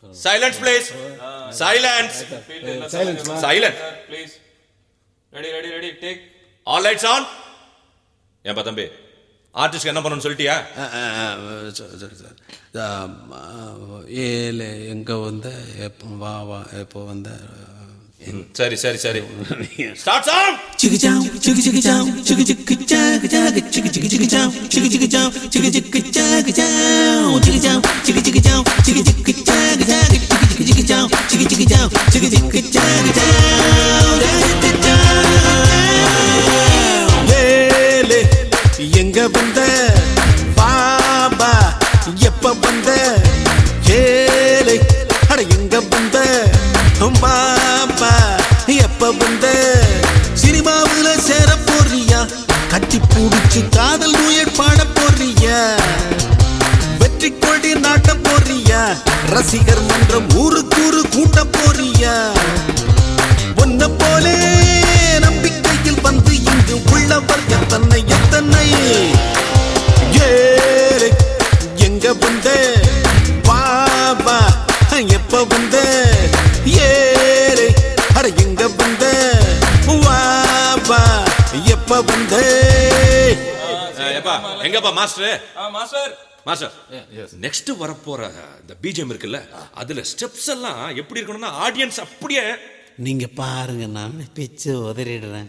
Silence, please. Silence. Silence. Please. Ready. Take. All lights on. ஏன்பா தம்பி, ஆர்டிஸ்ட்க்கு என்ன பண்ணணும்னு சொல்லிட்டியா? ஏலே எங்கே வந்த எப்போ வா எப்போ வந்த சரி ஸ்டார்ட் சவுண்ட். சிகிச்சாம் சிகிச்சாம் சிகிச்சாம் சிகிச்சாம் சிகிச்சாம் சிகிச்சாம் சிகிச்சாம் சிகிச்சாம் ஏலே எங்க வந்த பாபா எப்ப வந்த ஏலே அட எங்க வந்த பாபா எப்ப வந்த சினிமாவுல சேர போறியா கட்டி பிடிச்சு காதல் நூயட் பாட போறியா வெற்றி கொடி நாட்ட போறியா ரசிகர் மன்றம் ஊருக்கு கூட்ட போறியா ஒன்ன போலே நம்பிக்கையில் வந்து இங்கு உள்ளவர் எத்தனை ஏழை எங்க வந்த பாபா எப்ப வந்த ஏழை அட எங்க வந்த பாபா எப்ப வந்த எங்கப்பா மாஸ்டர்? மாஸ்டர் நெக்ஸ்ட் வரப்போற இந்த பிஜிஎம் இருக்குல்ல, அதுல ஸ்டெப்ஸ் எல்லாம் எப்படி இருக்கணும்னா ஆடியன்ஸ் அப்படியே நீங்க பாருங்க, நான் பிச்சு உதறிடுறேன்.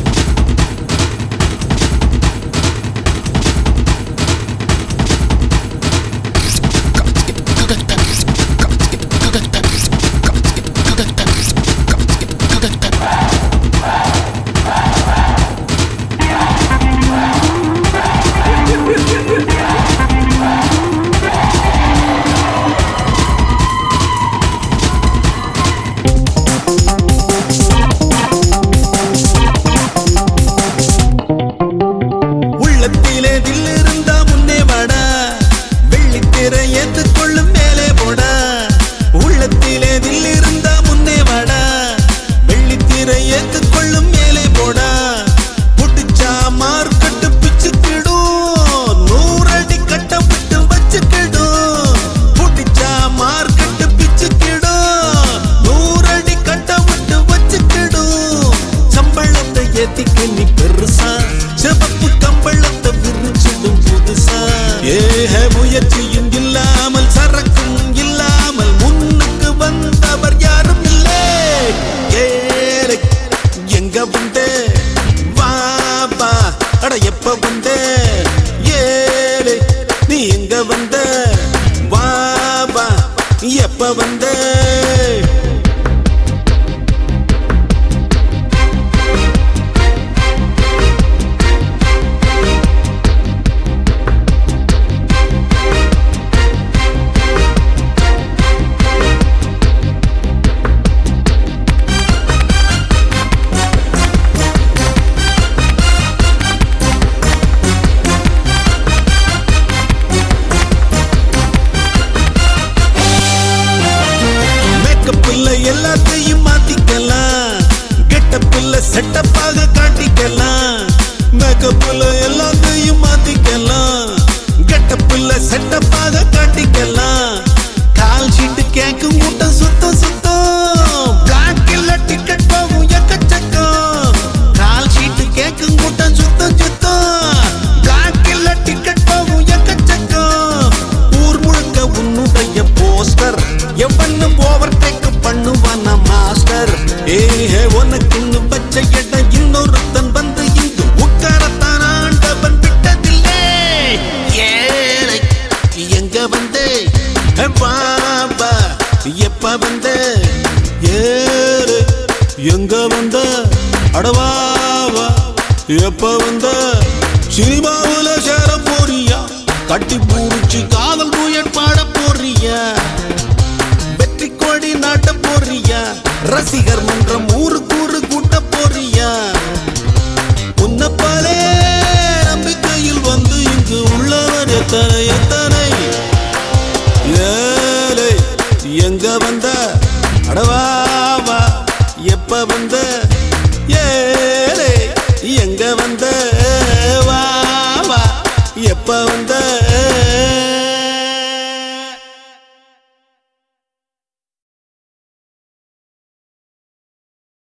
முயற்சியும் இல்லாமல் சரக்கும் இல்லாமல் முன்னுக்கு வந்தவர் யாரும் இல்லை. ஏழை எங்க வந்த பாபா அட எப்ப வந்த ஏழை நீ எங்க வந்த பாபா எப்ப வந்த எல்லாத்தையும் மாத்திக்கலாம், கெட்டப்புல செட்டப்பாக காட்டிக்கலாம். மேக்கப்புல எல்லாத்தையும் மாத்திக்கலாம், கெட்டப்புல செட்டப்பாக காட்டிக்கலாம். கால் ஷீட்டு கேக்கும் கூட்டம் சுத்தம் பிளாக்ல டிக்கெட் போகும் எக்கச்சக்கம். கால் ஷீட்டு கேக்கும் கூட்டம் சுத்தம் பிளாக்ல டிக்கெட் போகும் எக்கச்சக்கம். ஊர் முழுக்க உன்னுடைய போஸ்டர் எவனும் ஓவர்டேக் பண்ணுவானா மாஸ்டர். உனக்குன்னு பச்சை இடம் இன்னொருத்தன் வந்து இங்கு உட்காரத்தான் ஆண்டவன் விட்டதில்லை. ஏழை எங்க வந்த பாபா எப்ப வந்த ஏழை எங்க வந்த அடவாவா எப்ப வந்த சினிமாவுல சேர போறியா கட்டி பூரிச்சு காதல் நூயட் பாட போறியா வெற்றி கொடி நாட்ட போறியா ரசிகர் மன்றம் ஊருக்கு கூட்ட போறியா உன்ன பாலே நம்பிக்கையில் வந்து இங்கு உள்ளவர் எத்தனை ஏழை எங்க வந்த அடவாவா எப்ப வந்த ஏழை எங்க வந்த வாவா எப்ப வந்த